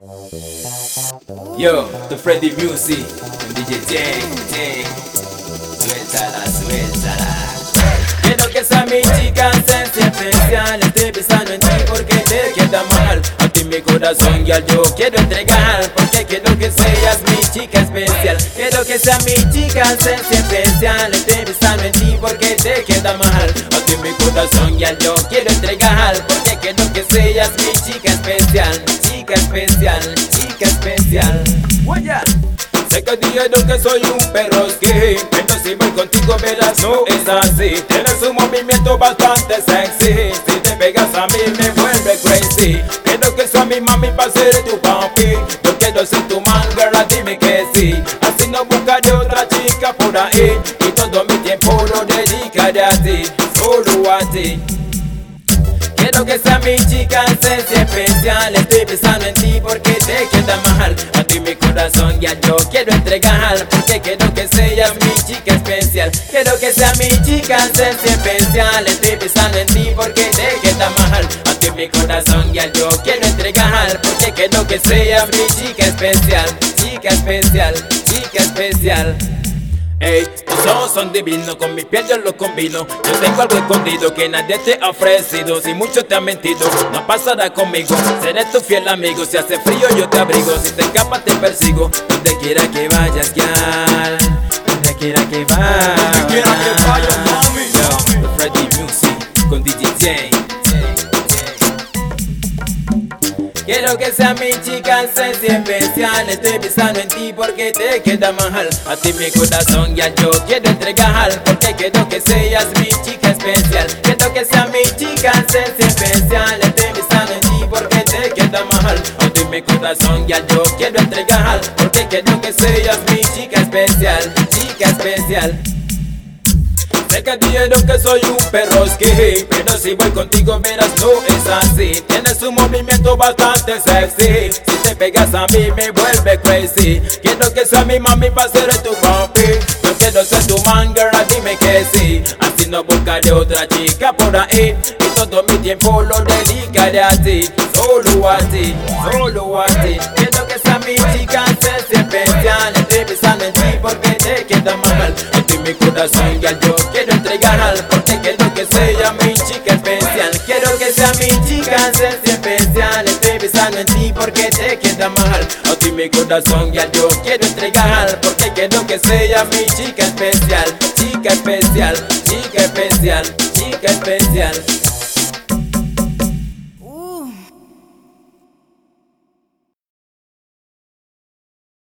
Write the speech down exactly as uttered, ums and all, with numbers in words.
Yo, the Freddy Music, con D J Jay, Jay. Suéltala, suéltala. Quiero que sea mi chica esencia especial. Estoy pensando en ti porque te queda mal. A ti mi corazón ya yo quiero entregar, porque quiero que seas mi chica especial. Quiero que sea mi chica esencia especial. Estoy pensando en ti porque te queda mal. A ti mi corazón ya yo quiero entregar, porque quiero que seas mi chica especial. Chica especial, chica especial. Guaya. Sé que dijeron que soy un perro skin, pero si voy contigo verás no es así. Tienes un movimiento bastante sexy, si te pegas a mí me vuelve crazy. Quiero que sea mi mami para ser tu papi, yo quiero ser tu man, girl, dime que sí. Así no buscaré otra chica por ahí, y todo mi tiempo lo dedicaré a ti, solo a ti. Quiero que sea mi chica esencia especial. Estoy pensando en ti porque te queda mal. A ti mi corazón ya yo quiero entregar, porque quiero que seas mi chica especial. Quiero que sea mi chica esencia especial. Estoy pensando en ti porque te queda mal. A ti mi corazón ya yo quiero entregar, porque quiero que seas mi chica especial. Chica especial, chica especial. Ey, tus ojos son divinos, con mi piel yo los combino. Yo tengo algo escondido que nadie te ha ofrecido. Si mucho te han mentido, no pasará conmigo. Seré tu fiel amigo, si hace frío yo te abrigo. Si te escapas te persigo, donde quiera que vayas, girl. Donde quiera que vayas, donde quiera que vayas, mami. Yo, the Freddy Music, con D J Jay. Quiero que sea mi chica esencia especial. Estoy pensando en ti porque te queda mal. A ti mi corazón ya yo quiero entregar, porque quiero que seas mi chica especial. Quiero que sea mi chica esencia especial. Estoy pensando en ti porque te queda mal. A ti mi corazón ya yo quiero entregar, porque quiero que seas mi chica especial. Chica especial. Sé que dijeron que soy un perro skin, pero si voy contigo verás no es así. Tienes un movimiento bastante sexy, si te pegas a mí me vuelve crazy. Quiero que sea mi mami para ser tu papi, yo quiero ser tu man, girl, dime que sí. Así no buscaré otra chica por ahí, y todo mi tiempo lo dedicaré a ti, solo a ti, solo a ti. Quiero que sea mi chica esencia especial. Estoy pensando en ti porque te queda mal. A ti mi corazón ya yo quiero entregar, porque quiero que sea mi chica especial. Quiero que sea mi chica esencia especial. Estoy pensando en ti porque te queda mal. A ti mi corazón ya yo quiero entregar, porque quiero que sea mi chica especial. Chica especial, chica especial, chica especial.